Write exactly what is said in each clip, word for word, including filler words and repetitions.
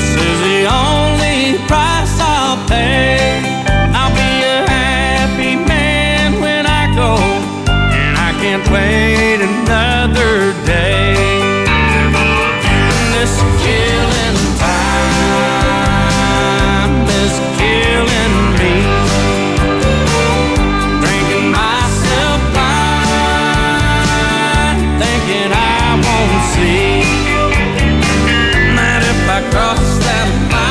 This is the only price I'll pay. I'll be a happy man when I go, and I can't wait another day. This killing time is killing me. Drinking myself blind, thinking I won't see that if I cross that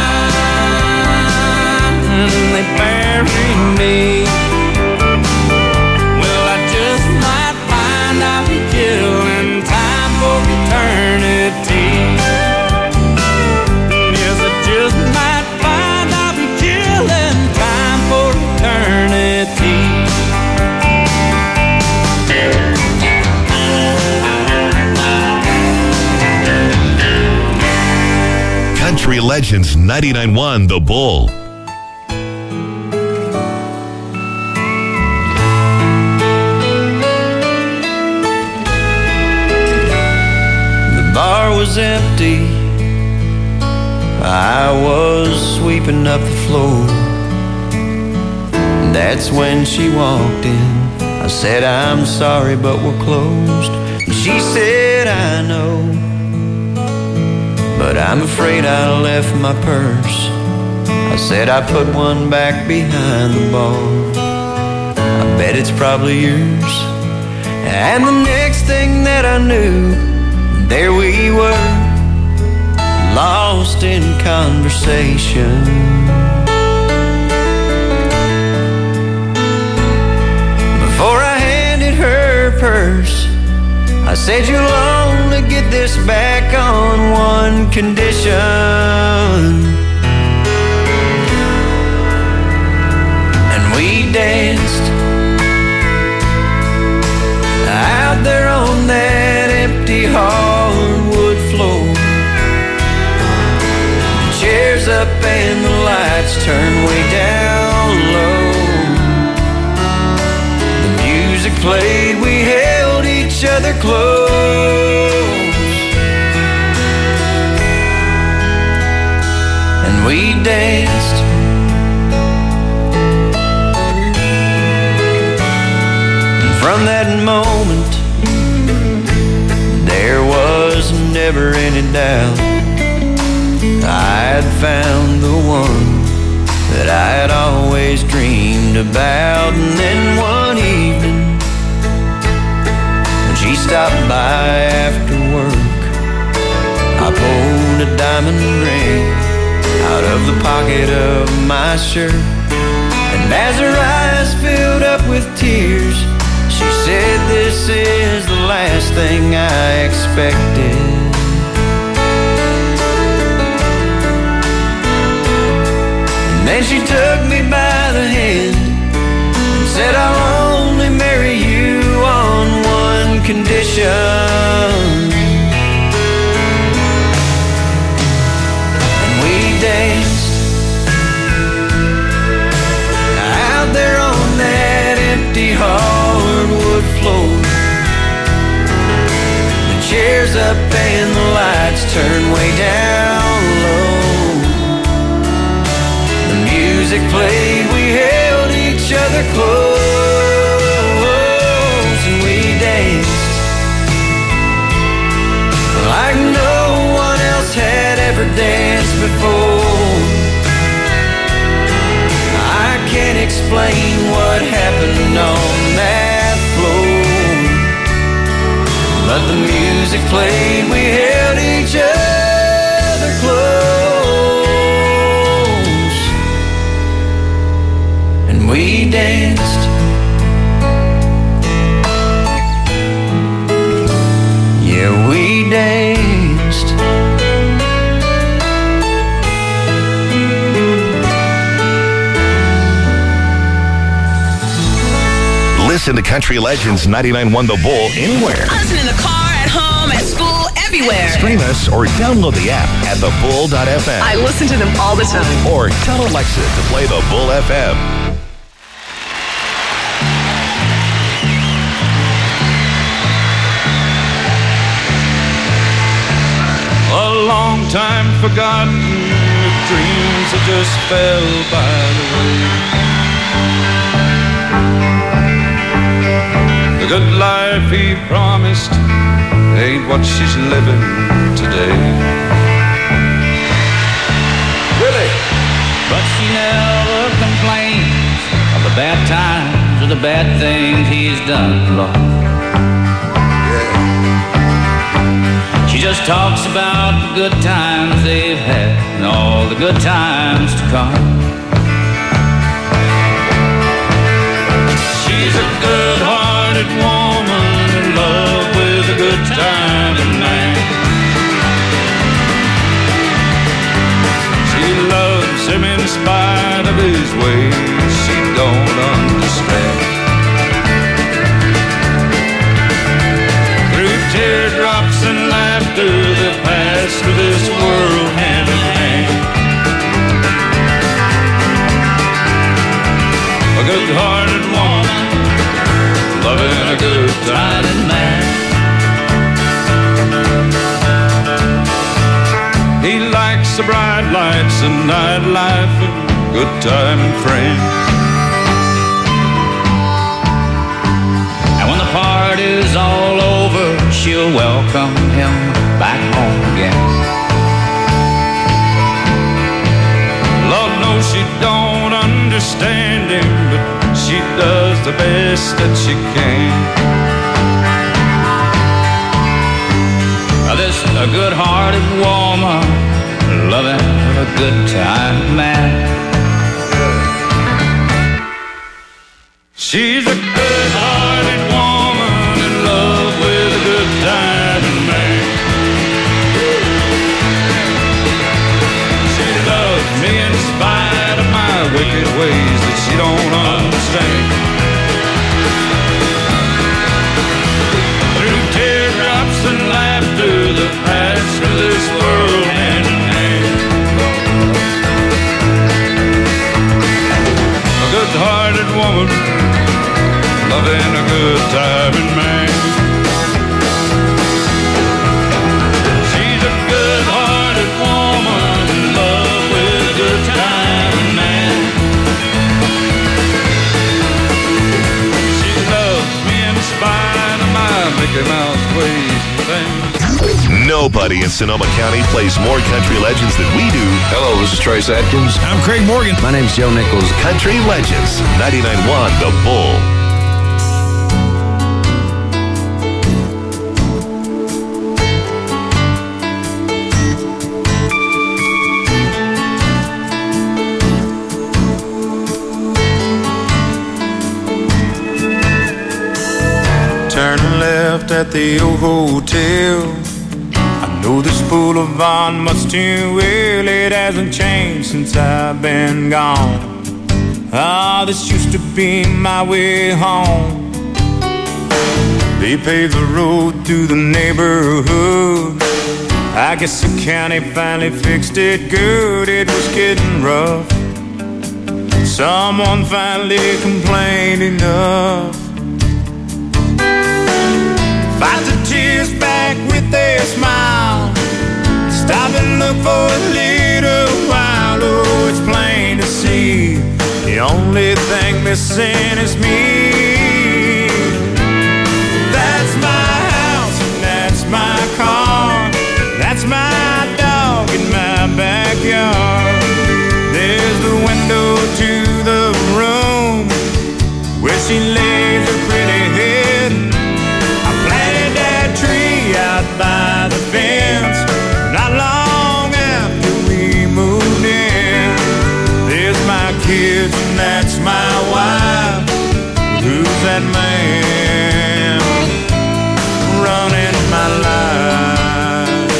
line and they bury me, well, I just might find I'll be killing time for eternity. Yes, I just might find I'll be killing time for eternity. Country Legends ninety-nine point one The Bull. The bar was empty. I was sweeping up the floor. That's when she walked in. I said, I'm sorry, but we're closed. And she said, I know, but I'm afraid I left my purse. I said I put one back behind the bar. I bet it's probably yours. And the next thing that I knew, there we were, lost in conversation. Before I handed her purse, I said, you'll only get this back on one condition. And we danced out there on that empty hardwood floor. The chairs up and the lights turned way down low. The music played, we held each other close, and we danced. And from that moment, there was never any doubt I'd found the one that I had always dreamed about. And then one evening, she stopped by after work. I pulled a diamond ring out of the pocket of my shirt, and as her eyes filled up with tears, she said, this is the last thing I expected. And then she took me by the hand and said, I'll only marry you on one condition. And we danced out there on that empty hardwood floor. The chairs up and the lights turned way down low. The music played, we held each other close, and we danced like no one else had ever danced before. I can't explain what happened on that floor, but the music played, we held each other close, and we danced. Yeah, we danced. Listen to Country Legends ninety-nine point one The Bull anywhere. Listen in the car, at home, at school, everywhere. Stream us or download the app at the bull dot f m. I listen to them all the time. Or tell Alexa to play the Bull F M. A long time forgotten dreams that just fell by the way. The good life he promised ain't what she's living today. Really? But she never complains of the bad times or the bad things he's done, Lord. She just talks about the good times they've had and all the good times to come. She's a good-hearted woman in love with a good-timing man. She loves him in spite of his ways she don't understand. Through teardrops and laughter that pass through this world hand in hand. A good-hearted woman loving a good-timing man. He likes the bright lights and nightlife and good-timing friends. And when the party's all over, she'll welcome him back home again. Lord knows she don't understand him, but she does the best that she can. Now this a good-hearted woman loving a good-time man. She's a good-hearted woman in love with a good-timing man. She loves me in spite of my wicked ways that she don't understand. Through teardrops and laughter that pass through this world hand in hand. A good-hearted woman loving a good-timing man. She's a good-hearted woman in love with a good-timing man. She loves me in spite of my Mickey Mouse ways and things. Nobody in Sonoma County plays more country legends than we do. Hello, this is Trace Adkins. I'm Craig Morgan. My name's Joe Nichols. Country Legends, ninety-nine point one The Bull. Turn left at the old hotel. I know this boulevard much too well. It hasn't changed since I've been gone. Ah, this used to be my way home. They paved the road through the neighborhood. I guess the county finally fixed it good. It was getting rough. Someone finally complained enough. Fight the tears back with a smile. Stop and look for a little while. Oh, it's plain to see the only thing missing is me. That's my house and that's my car. That's my dog in my backyard. There's the window to the room where she lays her pretty head. I planted that tree out by the fence not long after we moved in. There's my kids and that's my wife. Who's that man running my life?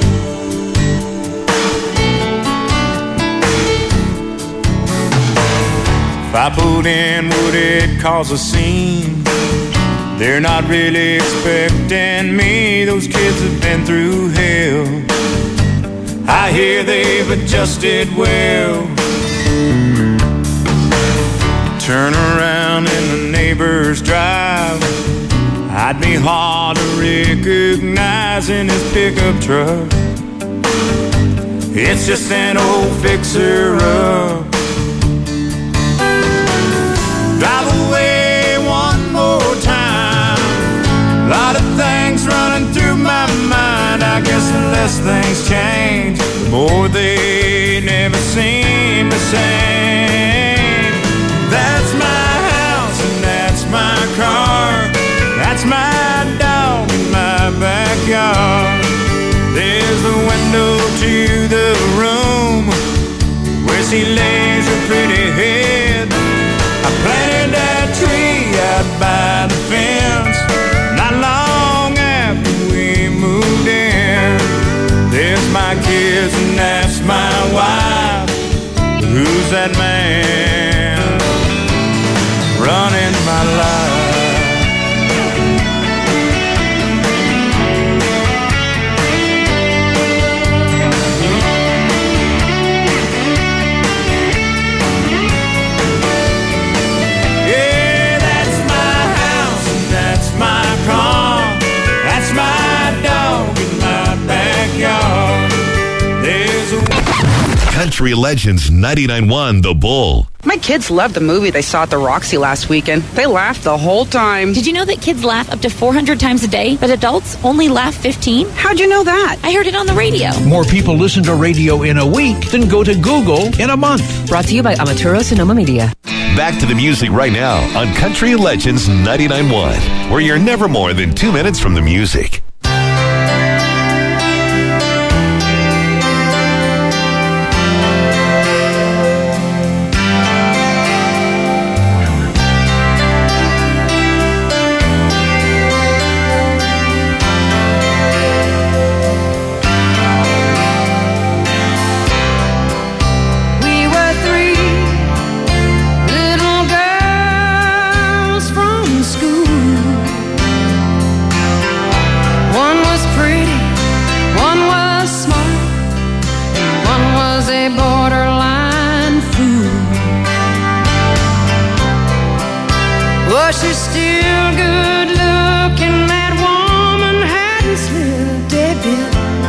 If I pulled in, would it cause a scene? They're not really expecting me. Those kids have been through hell. I hear they've adjusted well. Turn around in the neighbor's drive. I'd be hard to recognize in his pickup truck. It's just an old fixer-up. Drive away one more time. A lot of things running through my mind. I guess the less things change, the more they never seem the same. That's my house and that's my car. That's my dog in my backyard. There's the window to the room where she lays her pretty head. I planted that tree out by the fence not long after we moved in. There's my kids and that's my wife. Who's that man running my life? Country Legends ninety-nine point one The Bull. My kids loved the movie they saw at the Roxy last weekend. They laughed the whole time. Did you know that kids laugh up to four hundred times a day, but adults only laugh fifteen? How'd you know that? I heard it on the radio. More people listen to radio in a week than go to Google in a month. Brought to you by Amaturo Sonoma Media. Back to the music right now on Country Legends ninety-nine point one, where you're never more than two minutes from the music. She's still good looking, that woman hadn't slipped a bit.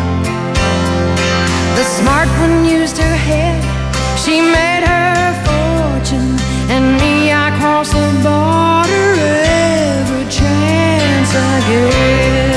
The smart one used her head, she made her fortune, and me, I cross the border every chance I get.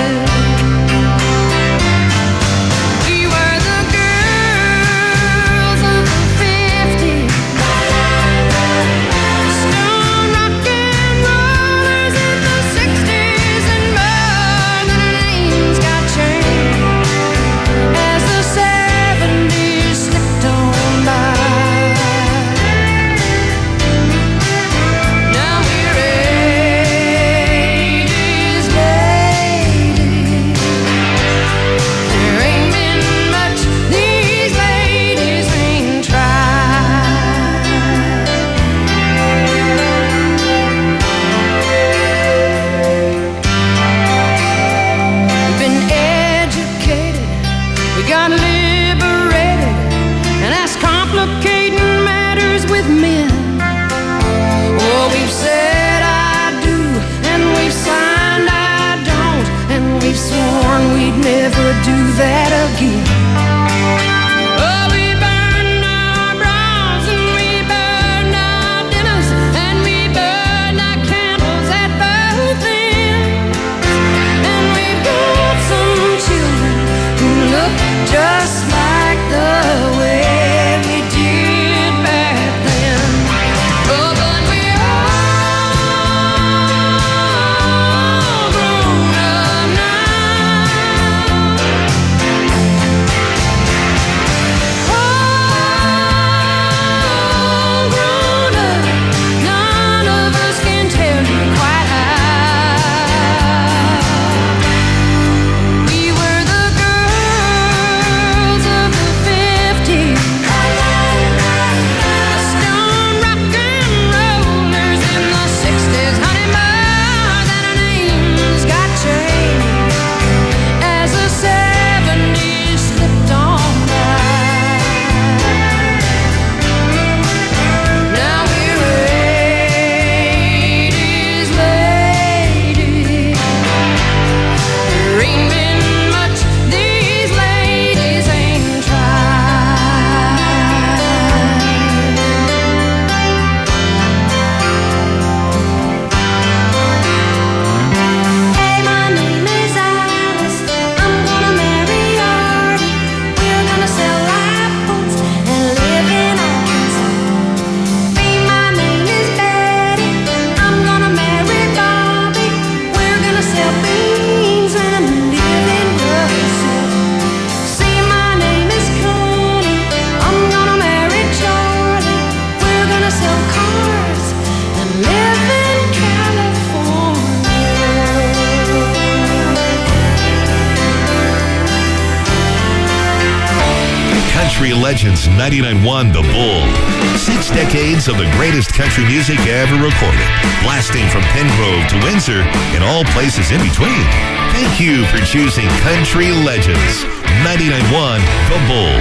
Country Legends ninety-nine point one The Bull. Six decades of the greatest country music ever recorded, blasting from Pengrove to Windsor and all places in between. Thank you for choosing Country Legends ninety-nine point one The Bull.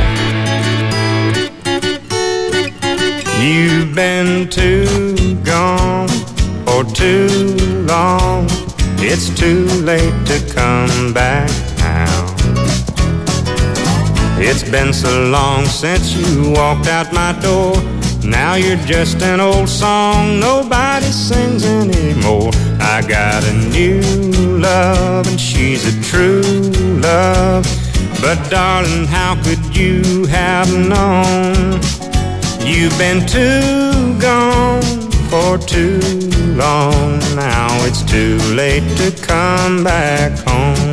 You've been too gone for too long. It's too late to come back now. It's been so long since you walked out my door. Now you're just an old song nobody sings anymore. I got a new love and she's a true love. But darling, how could you have known? You've been too gone for too long. Now it's too late to come back home.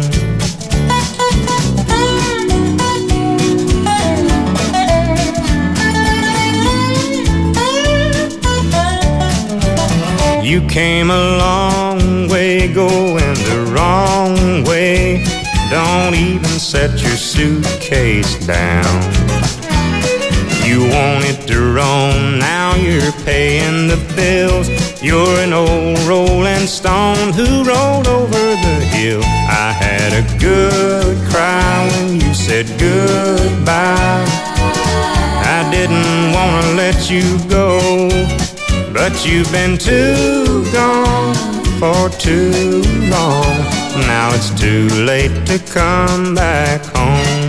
You came a long way going the wrong way. Don't even set your suitcase down. You wanted to roam, now you're paying the bills. You're an old rolling stone who rolled over the hill. I had a good cry when you said goodbye. I didn't want to let you go, but you've been too gone for too long. Now it's too late to come back home.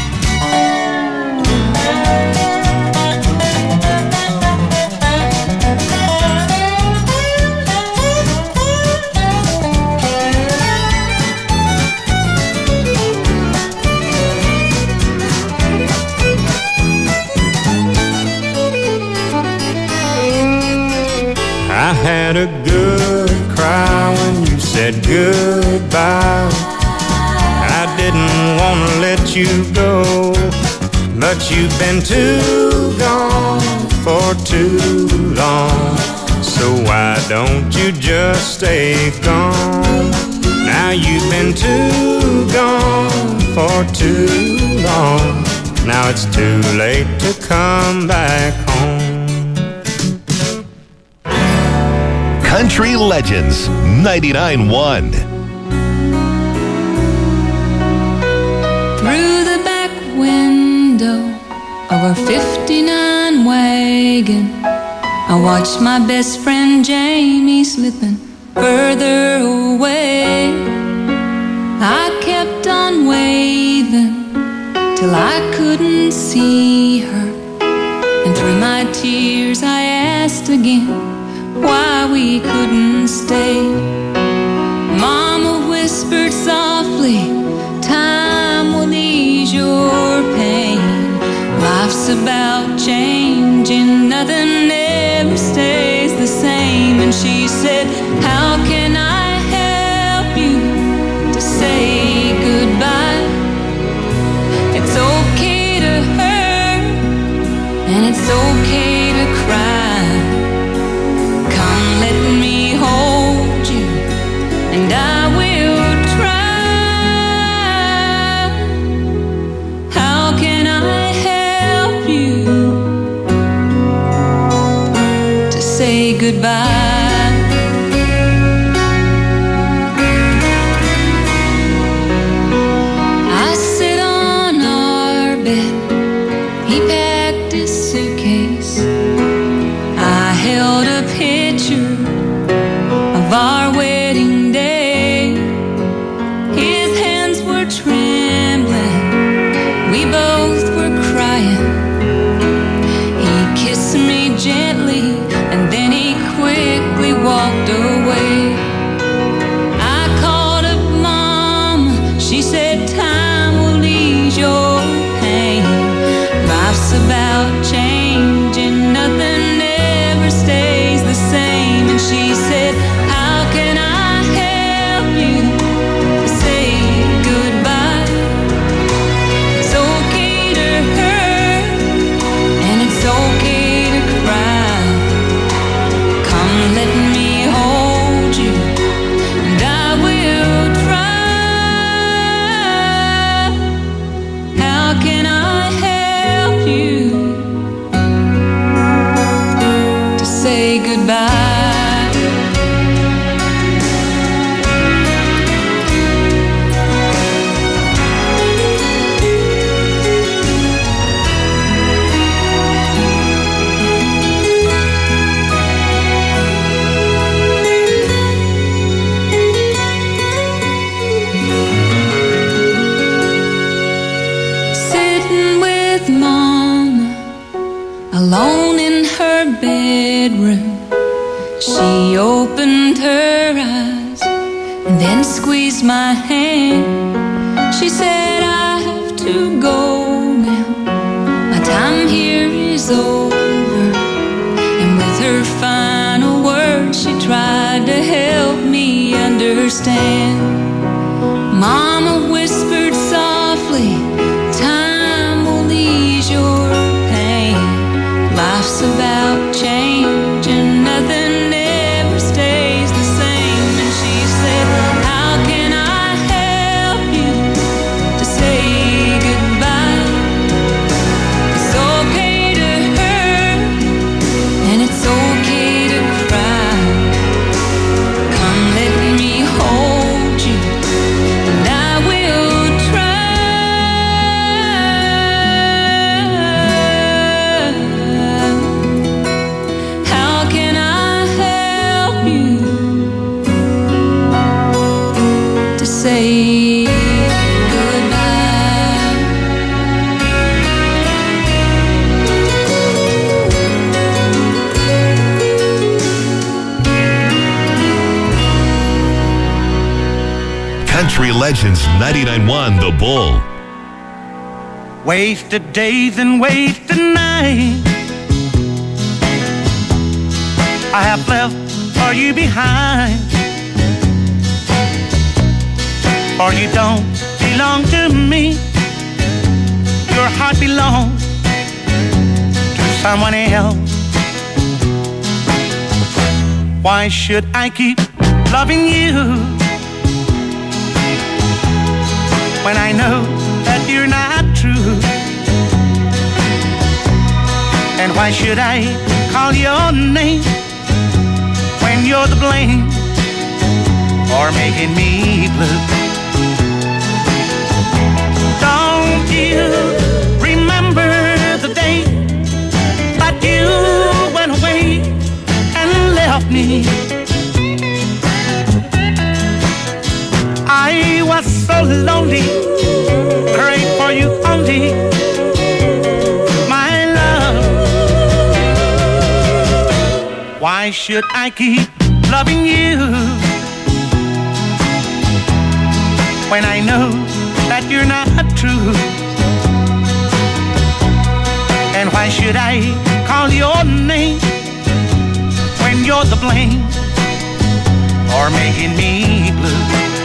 I had a good cry when you said goodbye. I didn't want to let you go, but you've been too gone for too long. So why don't you just stay gone? Now you've been too gone for too long. Now it's too late to come back home. Country Legends ninety-nine point one. Through the back window of our fifty-nine wagon, I watched my best friend Jamie slipping further away. I kept on waving till I couldn't see her, and through my tears I asked again why we couldn't stay. Mama whispered softly, time will ease your pain. Life's about changing, nothing ever stays the same. And she said, how can I help you to say goodbye? It's okay to hurt, and it's okay to cry. Let me hold you, and I will try. How can I help you to say goodbye? I sit on our bed, he packed his suitcase. I held a picture of our wedding day. His hands were trembling, we both were crying. He kissed me gently, and then he quickly walked away. I called up Mom, she said time will ease your pain. Life's about alone in her bedroom. She opened her eyes and then squeezed my hand. She said, I have to go now. My time here is over. And with her final words, she tried to help me understand. Mama whispered softly, time will ease your pain. Life's about change and nothing ever stays the same. And she said, how can I help you to say goodbye? It's okay to hurt and it's okay to cry. Come let me hold you and I will try. How can I help you to say goodbye? Country Legends ninety-nine point one The Bull. Wasted days and wasted nights I have left for you behind. For you don't belong to me. Your heart belongs to someone else. Why should I keep loving you when I know that you're not true? And why should I call your name when you're the blame for making me blue? Don't you remember the day that you went away and left me? I was so lonely, prayed for you only, my love. Why should I keep loving you when I know that you're not true? And why should I call your name when you're the blame for making me blue?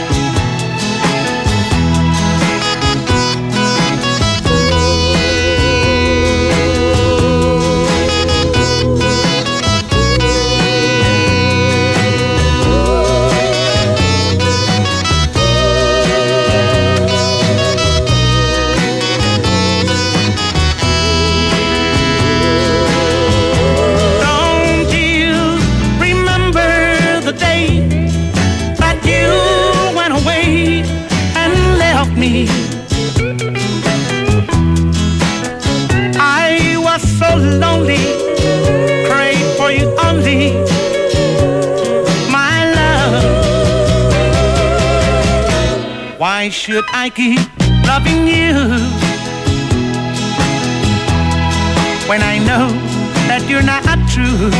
Me. I was so lonely, prayed for you only, my love. Why should I keep loving you when I know that you're not true?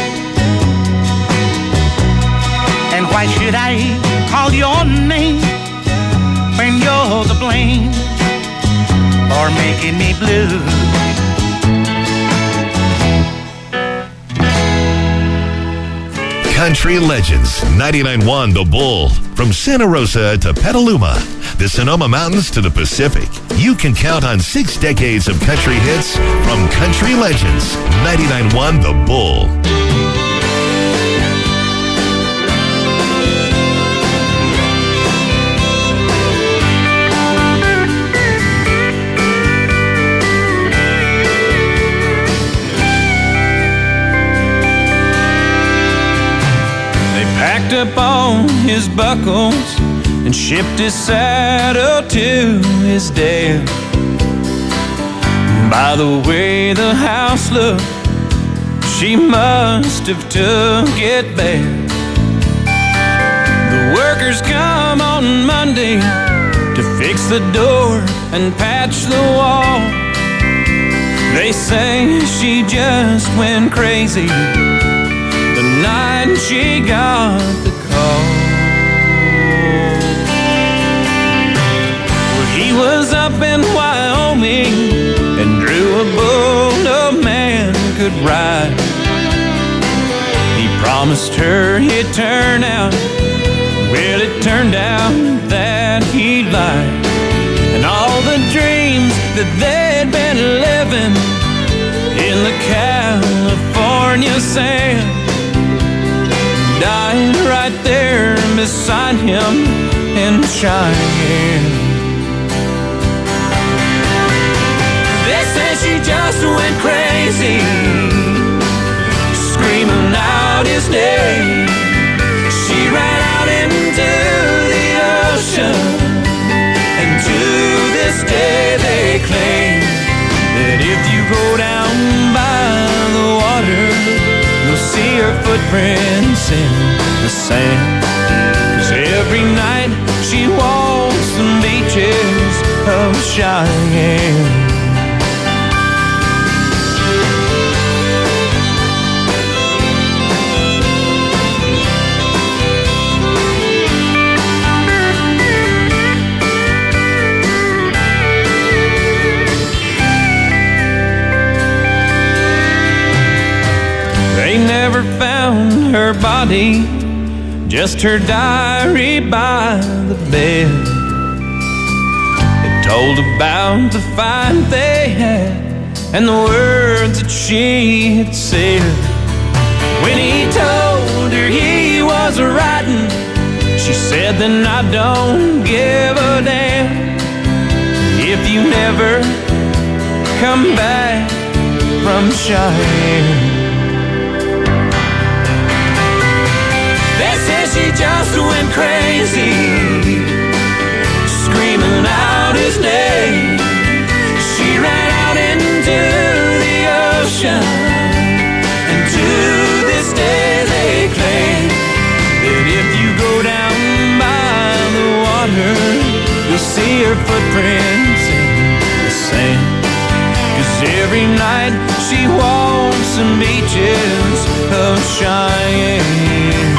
And why should I call your name when you're the blame for making me blue? Country Legends ninety-nine point one The Bull. From Santa Rosa to Petaluma, the Sonoma Mountains to the Pacific, you can count on six decades of country hits from Country Legends ninety-nine point one The Bull. Packed up all his buckles and shipped his saddle to his dad. By the way the house looked, she must have took it bad. The workers come on Monday to fix the door and patch the wall. They say she just went crazy the night she got the call. Well, he was up in Wyoming and drew a bull no man could ride. He promised her he'd turn out. Well, it turned out that he lied. And all the dreams that they'd been living in the California sand died right there beside him in Cheyenne. They say she just went crazy, screaming out his name. She ran out into the ocean. To this day they claim that if you go down by the water, you'll see her footprints in the sand. 'Cause every night she walks the beaches of Cheyenne. They never found her body, just her diary by the bed. It told about the fight they had and the words that she had said. When he told her he was writing, she said, then I don't give a damn if you never come back from Cheyenne. She just went crazy, screaming out his name. She ran out into the ocean, and to this day they claim that if you go down by the water, you'll see her footprints in the sand. 'Cause every night she walks the beaches of Cheyenne.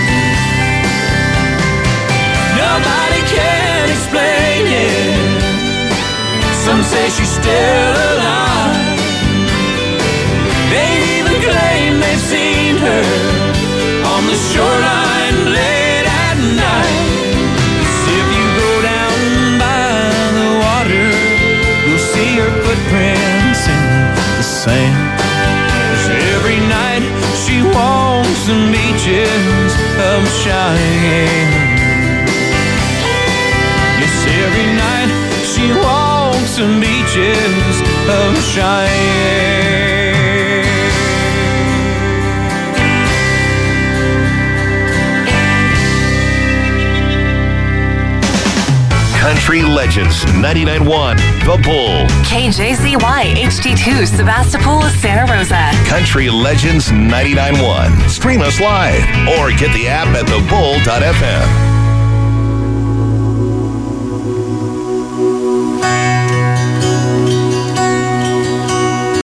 Nobody can explain it. Some say she's still alive. They even claim they've seen her on the shoreline late at night. 'Cause if you go down by the water, you'll see her footprints in the sand. 'Cause every night she walks the beaches of Cheyenne. Every night she walks the beaches of Cheyenne. Country Legends ninety-nine point one The Bull. K J Z Y H D two Sebastopol, Santa Rosa. Country Legends ninety-nine point one. Stream us live or get the app at the bull dot f m.